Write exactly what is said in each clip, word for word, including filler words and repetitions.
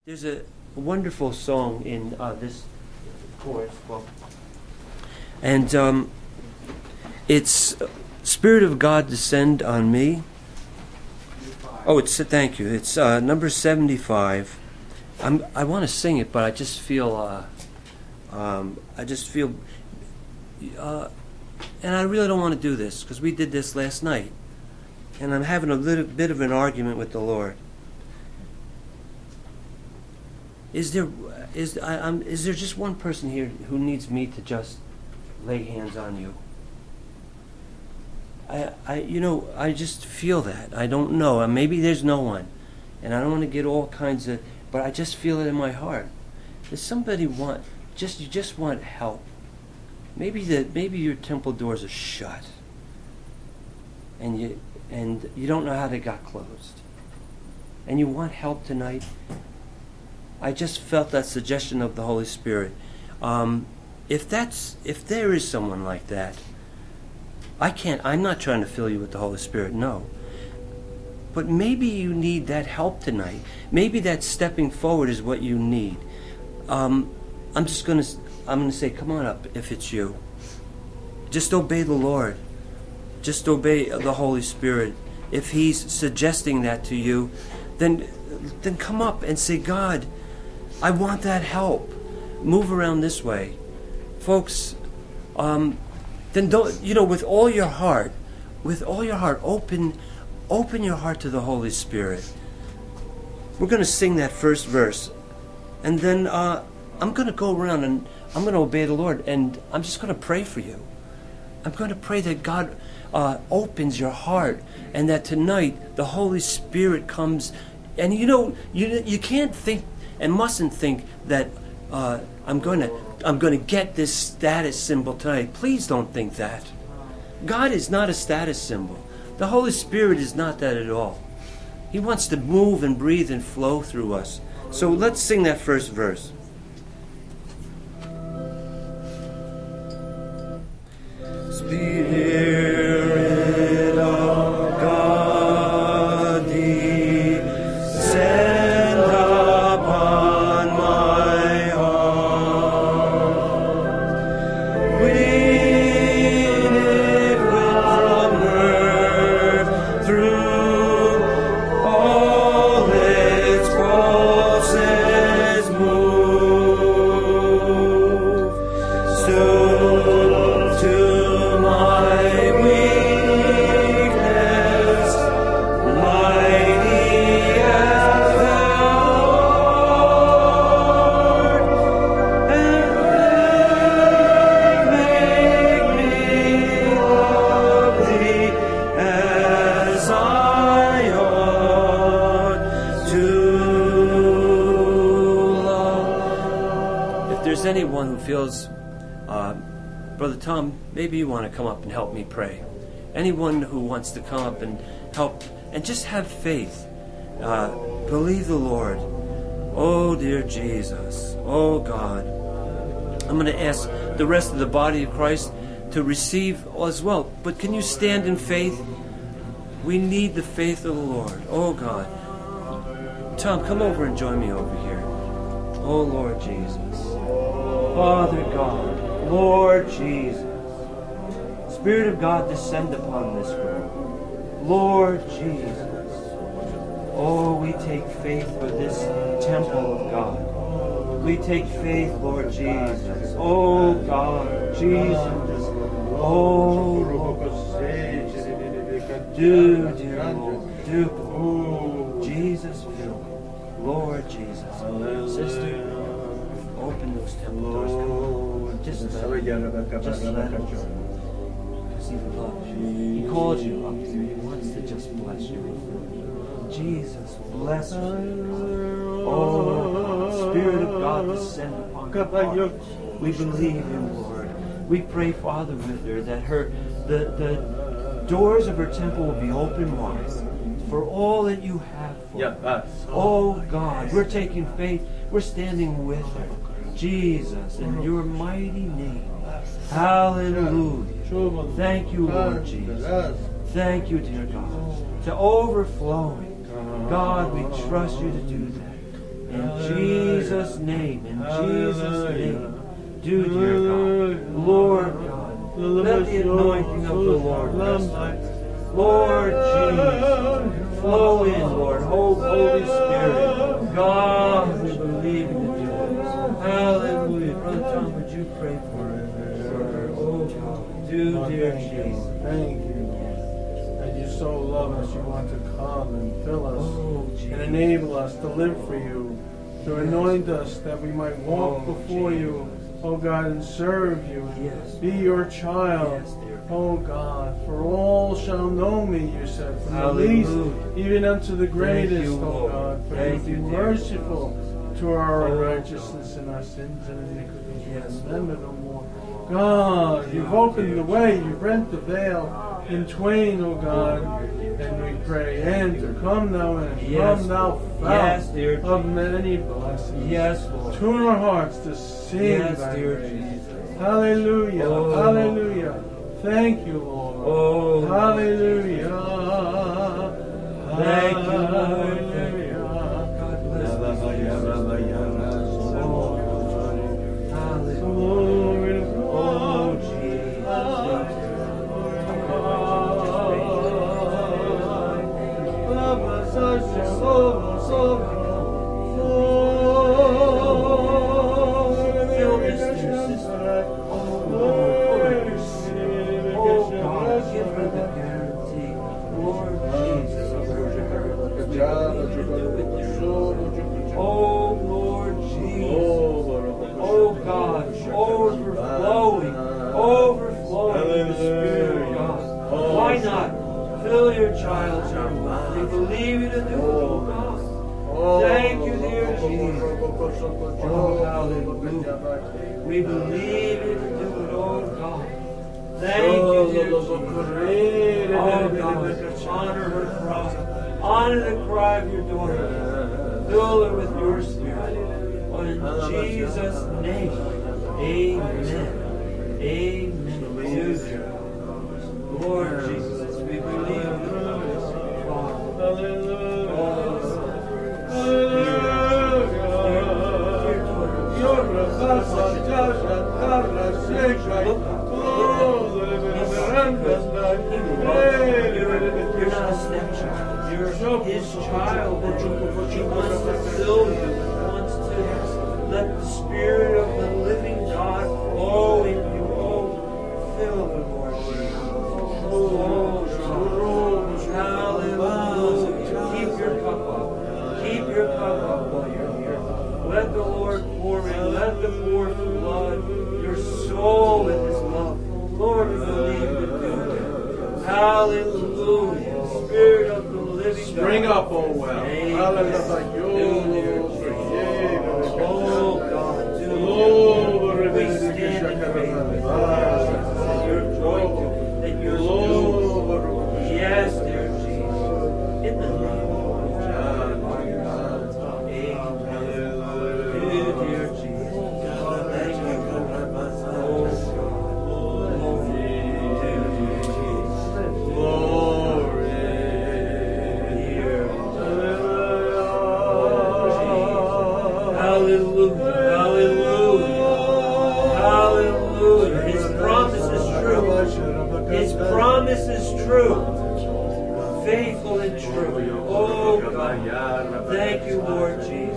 There's a wonderful song in uh, this chorus, well, and um, it's "Spirit of God Descend on Me." Oh, it's thank you. It's uh, number seventy-five. I'm, I want to sing it, but I just feel, uh, um, I just feel, uh, and I really don't want to do this because we did this last night, and I'm having a little bit of an argument with the Lord. Is there is I, I'm, is there just one person here who needs me to just lay hands on you? I I you know I just feel that. I don't know. And maybe there's no one, and I don't want to get all kinds of. But I just feel it in my heart. Does somebody want just you just want help? Maybe that maybe your temple doors are shut, and you and you don't know how they got closed, and you want help tonight. I just felt that suggestion of the Holy Spirit. Um, if that's if there is someone like that, I can't. I'm not trying to fill you with the Holy Spirit. No. But maybe you need that help tonight. Maybe that stepping forward is what you need. Um, I'm just gonna. I'm gonna say, come on up if it's you. Just obey the Lord. Just obey the Holy Spirit. If He's suggesting that to you, then then come up and say, God, I want that help. Move around this way. Folks, um, then don't, you know, with all your heart, with all your heart, open, open your heart to the Holy Spirit. We're going to sing that first verse. And then uh, I'm going to go around and I'm going to obey the Lord. And I'm just going to pray for you. I'm going to pray that God uh, opens your heart and that tonight the Holy Spirit comes. And you know, you you can't think and mustn't think that uh, I'm going to I'm going to get this status symbol tonight. Please don't think that. God is not a status symbol. The Holy Spirit is not that at all. He wants to move and breathe and flow through us. So let's sing that first verse. Spirit of God, descend upon my heart. Win it from earth through all its pulses move. Soon to my weakness, mighty as thou art, and make me love thee as I ought to love. If there's anyone who feels uh, Brother Tom, maybe you want to come up and help me pray. Anyone who wants to come up and help and just have faith. Uh, believe the Lord. Oh, dear Jesus. Oh, God. I'm going to ask the rest of the body of Christ to receive as well. But can you stand in faith? We need the faith of the Lord. Oh, God. Tom, come over and join me over here. Oh, Lord Jesus. Father God. Lord Jesus, Spirit of God, descend upon this room. Lord Jesus, oh, we take faith for this temple of God. We take faith, Lord Jesus. Oh, God, Jesus. Oh, Lord. Do, dear Lord, do. Jesus, fill me. Lord Jesus. Sister, open those temple doors. Come on. Just let him. Just let him. Because he loves you. He called you up here. He wants to just bless you. Jesus, bless you. Oh, Spirit of God, descend upon her heart. We believe you, Lord. We pray, Father, with her that her the, the doors of her temple will be open wide for all that you have for her. Oh, God, we're taking faith. We're standing with her. Jesus, in your mighty name. Hallelujah. Thank you, Lord Jesus. Thank you, dear God. To overflowing. God, we trust you to do that. In Jesus' name, in Jesus' name. Do, dear God. Lord God. Let the anointing of the Lord rest on us. Lord Jesus. Flow in, Lord. Holy Spirit. God, we believe in the joys. Hallelujah. Brother Tom, would you pray for her? Oh God. Do, dear Jesus. Thank you, Lord. That you so love us, you want to come and fill us Oh, Jesus. and enable us to live for you, to anoint us that we might walk Oh, before Jesus. you, oh God, and serve you, and Yes. be your child. Yes, dear. Oh God, for all shall know me, you said, from Hallelujah. the least even unto the greatest, you, oh Lord. God, for Thank you you, be dear. merciful to our Oh, unrighteousness and our sins and iniquities. Yes, Remember no more. God, you've opened the way, you've rent the veil in twain, O God, and we pray, enter, come thou in, Yes. come thou Yes, fount dear of many blessings. Yes, Lord. Tune our hearts to sing Yes, thy dear praise. Jesus. Hallelujah, Oh. hallelujah. Thank you, Lord. Oh, Hallelujah. Thank you, Lord. Hallelujah. God bless you. Hallelujah. Glory to Oh, God. Jesus. Fill this dear sister. Oh, God, give her the guarantee. Lord Jesus, of her inheritance. We believe you do it, dear Lord. Oh, Lord Jesus. Oh, God, overflowing, overflowing with the Spirit of God. Why not? Fill your child's heart. We believe you to do it, oh God. Thank you, dear Jesus. Oh, hallelujah. We believe you to do it, oh God. Thank you, dear Jesus. Oh, God. Honor her cry. Honor the cry of your daughter. Fill her with your Spirit. Oh, in Jesus' name. Amen. Amen. Lord Jesus, we believe you. You're not a stepchild. You're his child. He wants to fill you. He wants to let the Spirit of the living God flow in you. Oh, fill the Lord Jesus. Oh, hallelujah. Keep your cup up. Keep your cup up while you're here. Let the Lord pour in. Let the pour flood your soul with His love. Lord, we believe you do it. Hallelujah. Spirit of the living God. Spring up, oh well. Oh God, do it. We stand in faith. That you're going to, that you're doing. Yes, dear Jesus. In the name of God. Amen. Dear Jesus. Thank you. Oh Hallelujah, hallelujah, hallelujah. His promise is true. His promise is true. Faithful and true. Oh God. Thank you, Lord Jesus.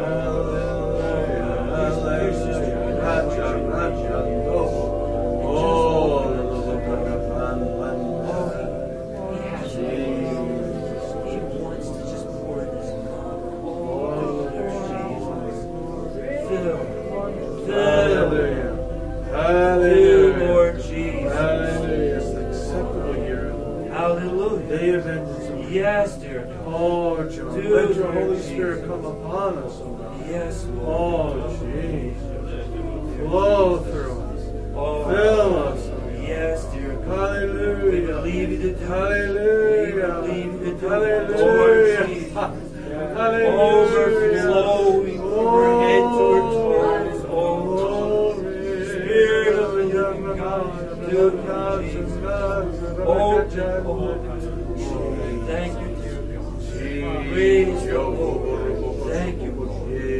Yes, dear God. Oh, John. Dude, Let your Holy Jesus. Spirit come upon us, oh God. Yes, Lord. Oh, Jesus. Flow through us. Oh, Fill us. yes, dear God. Hallelujah. We believe you to do it. Hallelujah. We believe you to do it. Hallelujah. Lord Jesus. Hallelujah. Overflowing from her head to her toes. Oh, Spirit of the living God. Do it, Jesus. Oh, Jehovah. Thank you, dear God. Praise the Lord. Thank you, Lord.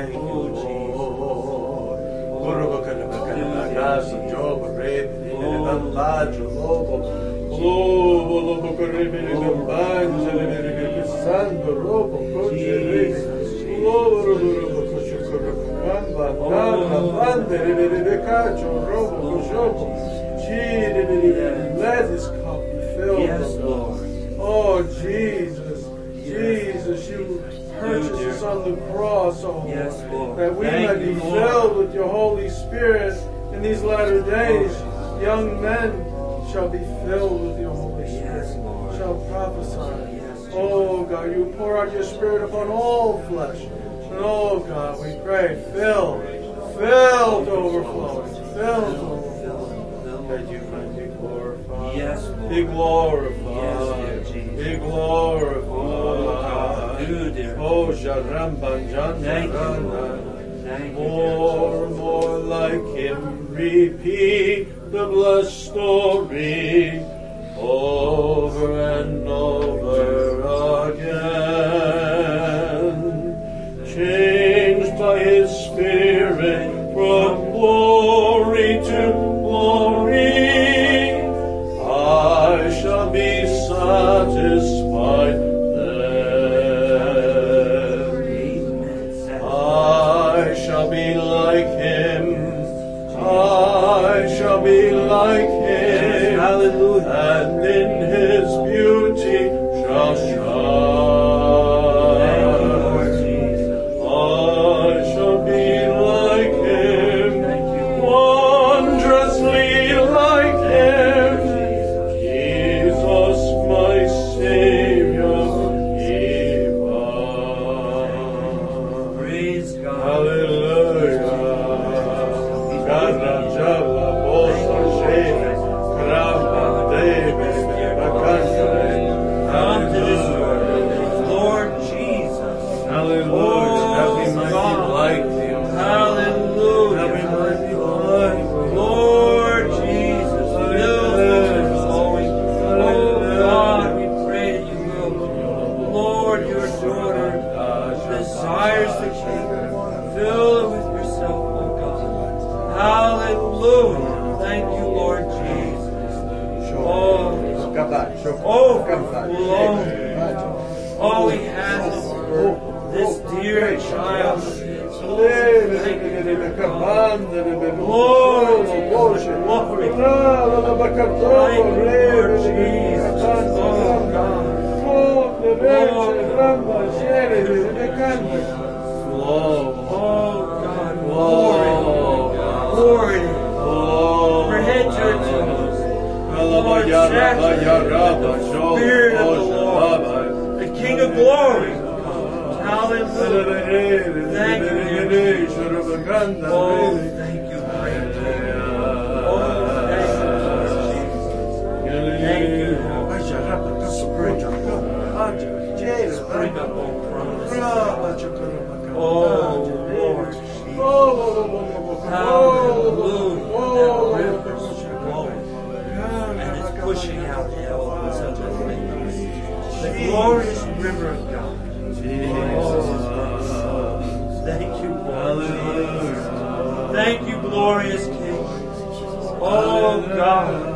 Thank you, Oh, Lord. Guru Bakana Bakana Bakasa, Job, Raven, and Bajo, Lobo, Lobo, Lobo, Caribbean, and Banjo, and Sando, Robo, Coche, Lobo, Robo, Coche, Bamba, Bamba, Banda, Cacho, Robo, Cochopo, let this cup be filled. Yes, Lord. Oh, Jesus, Jesus, you purchased us on the cross, oh Lord, Yes, Lord. that we Thank might be you, Lord. filled with your Holy Spirit in these latter days. Young men shall be filled with your Holy Spirit, Yes, Lord. shall prophesy. Yes, Oh God, you pour out your Spirit upon all flesh. And oh God, we pray, fill, fill to overflowing, fill to overflowing. That you might be glorified. Yes, Lord. Be glorified. Yes, dear Jesus. Be glorified. Oh, God. Do, dear Oh, Sharamban Thank you, Jandarana. Lord. Thank you, dear More, more like him. Repeat the blessed story over and over again. Changed by his Spirit from glory to glory, I shall be satisfied then. I shall be like him. I shall be like him. Hallelujah. And in his beauty shall shine. Thank you, Lord Jesus. I shall be like him. Thank you, Wondrously like him. Jesus. Jesus, my Savior, divine. Praise God. Hallelujah. Garajala, Bosa, Sheva, Krama, David, Bakandre. Come to this word, Lord Jesus. Hallelujah. That we might be God. like thee. Hallelujah. That we might be like thee. Lord Jesus, fill me with flowing. Oh God, we pray that you will. Lord, your daughter desires the kingdom. Fill her with yourself, oh God. Hallelujah. Thank you, Lord Jesus. Oh, oh, Lord. All he has is this dear child. Thank you, dear God. Glory to God. Glory. Thank you, Lord Jesus. Oh, God. Oh, God. Glory. Glory. From head to her toes. Lord, saturate the Spirit of the Lord, the King of glory. Hallelujah. Thank you, dear Jesus. Oh, thank you, great King. Oh, thank you, Lord Jesus. Thank you, Lord. Spring up, spring up, oh promise. Oh, Lord Jesus. Hallelujah. That river is flowing, and it's pushing out hell in such a way. The glorious river of God. Oh, thank you, Lord Jesus. Thank you, glorious King. Oh, God.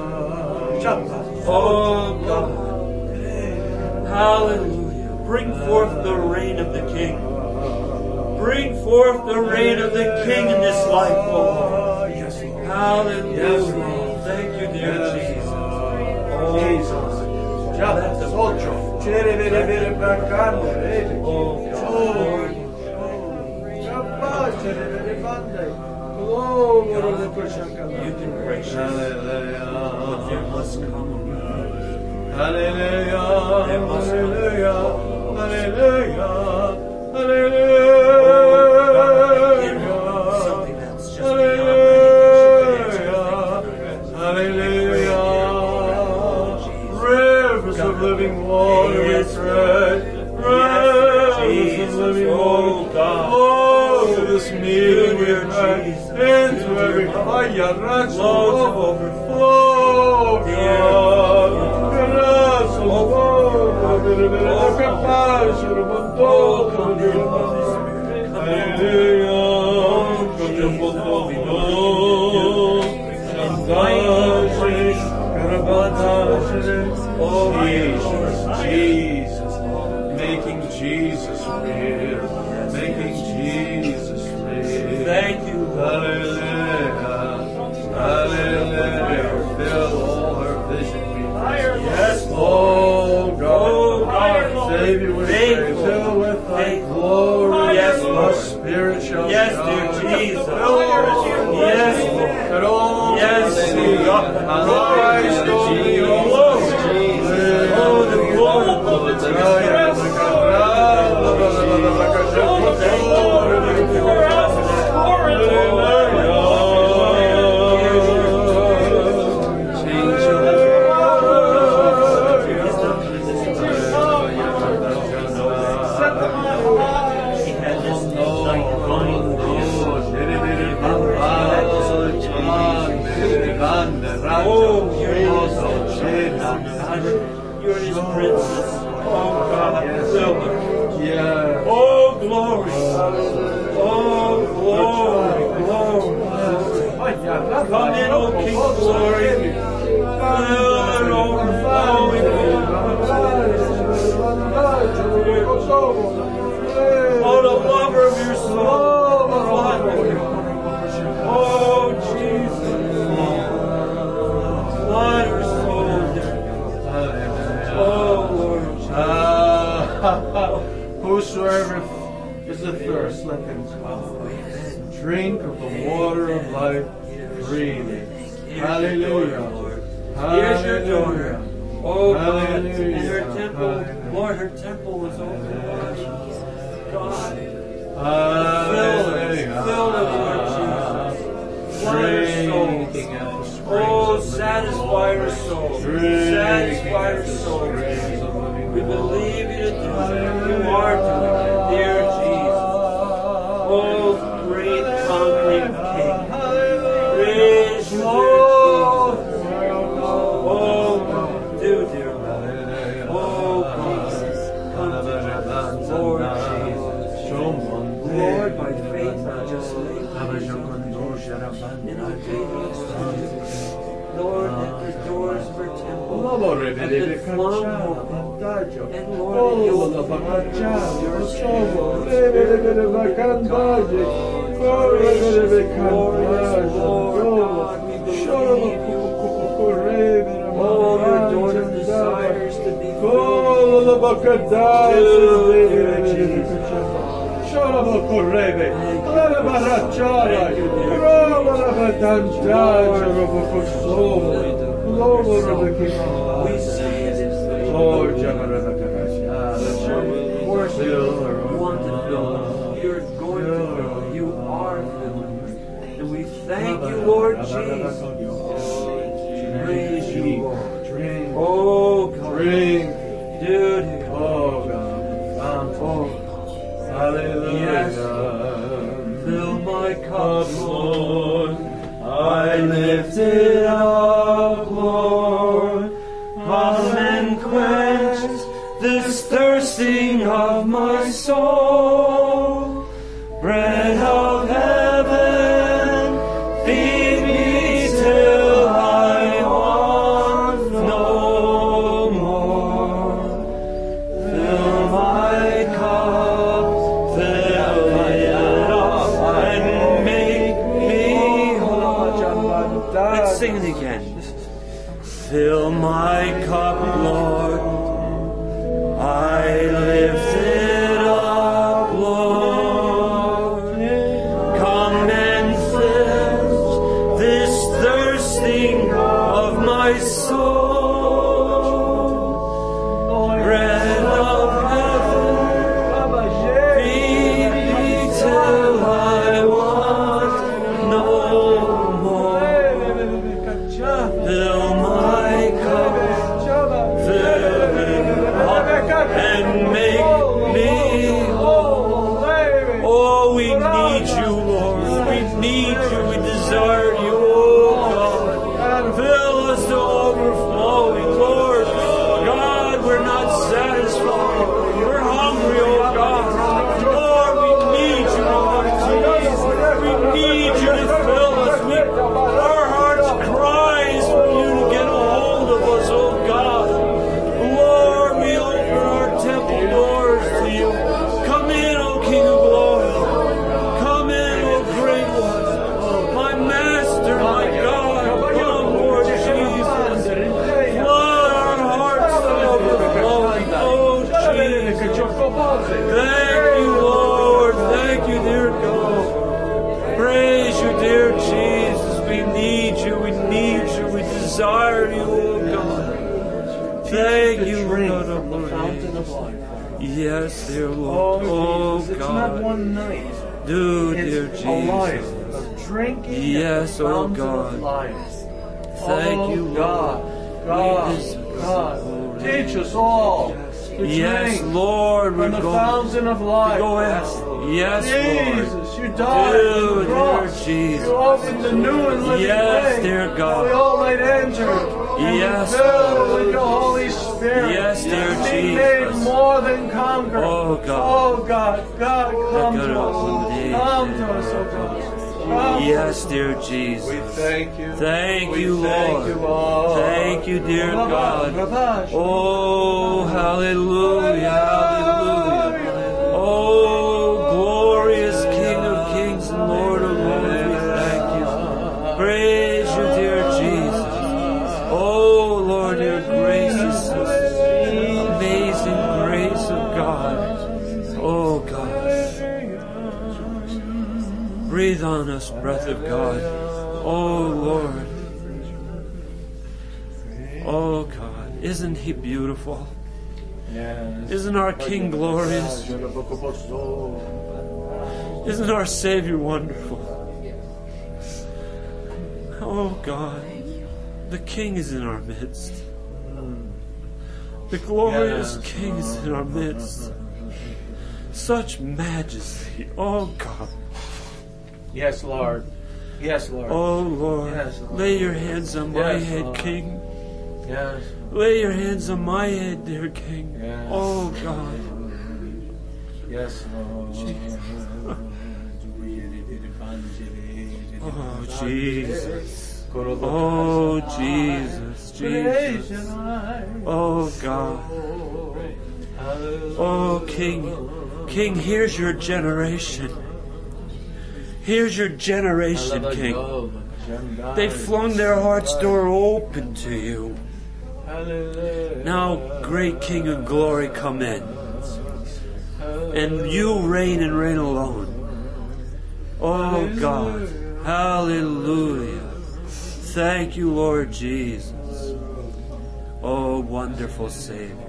Oh, God. Hallelujah. Bring forth the reign of the King. Bring forth the reign of the King in this life, oh Lord. Hallelujah. Thank you, dear Jesus. Oh, let the oh, God. You can gracious, but there must come a move. Hallelujah. There must come Hallelujah. Hallelujah. Hallelujah. Something that's just beyond Hallelujah. Rivers of living water we pray. Rivers of living water. Flow to this meeting we pray. Into every fire. Flow to overflow. God. Oh, Jesus, Jesus, making Jesus real, making Jesus real. Thank you, Hallelujah, hallelujah. Fill all her vision. Yes, oh God, save you with grace, fill with thy glory. Yes, My Lord. spirit shall Yes, shine. dear Jesus. Fill all Yes, Lord. That all Yes, may see Lord. Christ only. Glory. Oh, the glory. Oh, you're his You're his princess. Oh, God. Fill her. Yeah. Oh, glory. Oh, glory. Glory. Come in, O King of glory. Fill and overflowing. Oh, the lover of your soul. Oh, Jesus. Flood her soul. Oh, Lord. Ah, whosoever is athirst, let them come. Drink of the water of life freely. Hallelujah. Here's your daughter. Oh, God. Hallelujah. And her temple, Hallelujah. Lord, her temple was open. God. Hallelujah. Fill her, Lord Jesus. Flood her soul. Drinking at the springs Oh, of living satisfy her soul. Drinking Satisfy at her the soul. springs of living We believe you to do it. You are doing it, dear Jesus. Oh, great conquering King. Praise you, dear Jesus. Oh, do, dear Lord. Oh, Jesus. Come to us, Lord Jesus. Lord, by faith, I just lay my hands on you in obedience to you. Lord, at the doors of her temple have been flung open. And Lord, you will your Oh, your daughter desires to be filled. We say it is the Lord. Of course, you want to fill her. You're going to fill her. You are filling her. And we thank you, Lord Jesus. Praise you, Lord. Drink. Oh, God. Drink. Dude. Oh, God. Oh, Hallelujah. yes. Fill my cup, Lord. I lift it up, Lord. Come and quench this thirsting of my soul. Bread of heaven, feed me till I want no more. Fill my cup, fill it up, and make me whole. Let's sing it again. Fill my cup, Lord. I lift it up, Lord. fountain of life. Yes, dear Lord. Oh, Jesus, Oh, it's not God. one night. Do, dear It's a life Jesus. of drinking Yes, at the oh, fountain God. of life. Thank oh, you, Lord. God, God, Yes, God, Lord. teach us all to Yes, drink Lord. from We're the going. fountain of life. Go ahead. Yes, Jesus, Lord. you died Do, on the dear cross. Jesus. You opened the new and living Yes, way. dear God. We all might enter. And Yes, be filled Lord. with your Holy Spirit. Yes, dear Be Jesus. made more than conqueror. Oh, God. Oh, God. God, come to us. Come to us, oh God. Come. Yes, dear Jesus. We thank you. Thank We you, thank Lord. you, Lord. Thank you, dear Rabbi, God. Rabbi. Oh, hallelujah, hallelujah. Oh, glorious King of kings and Lord of lords, we thank you. Praise you, dear Jesus. Oh, Lord, your gracious, amazing grace of God. Oh, God. Breathe on us, breath of God. Oh, Lord. Oh, God. Isn't He beautiful? Yes. Isn't our King glorious? Isn't our Savior wonderful? Oh, God. The King is in our midst. The glorious Yes. King is in our midst. Such majesty. Oh, God. Yes, Lord. Yes, Lord. Oh, Lord. Yes, Lord. Lay your hands on my Yes, head, Lord. King. Yes. Lay your hands on my head, dear King. Yes. Oh, God. Yes, Lord. Oh, Jesus. Oh, Jesus. Jesus. Oh, God. Oh, King. King, here's your generation. Here's your generation, King. They flung their heart's door open to you. Now, great King of glory, come in. And you reign and reign alone. Oh, God. Hallelujah. Thank you, Lord Jesus. Oh, wonderful Savior.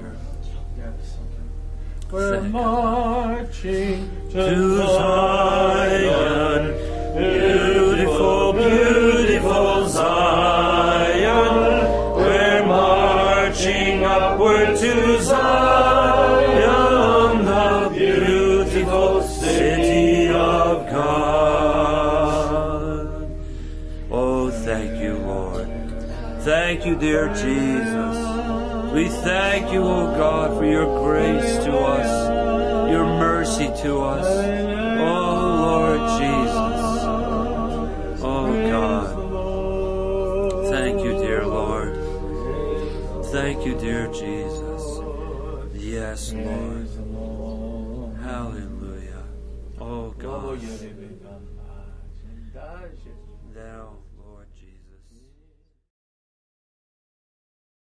We're marching to, To Zion, beautiful, beautiful Zion. We're marching upward to Zion, the beautiful city of God. Oh, thank you, Lord. Thank you, dear Jesus. We thank you, O God, for your grace to us, your mercy to us. Oh, Lord Jesus. Oh, God. Thank you, dear Lord. Thank you, dear Jesus. Yes, Lord. Hallelujah. Oh, God. Thou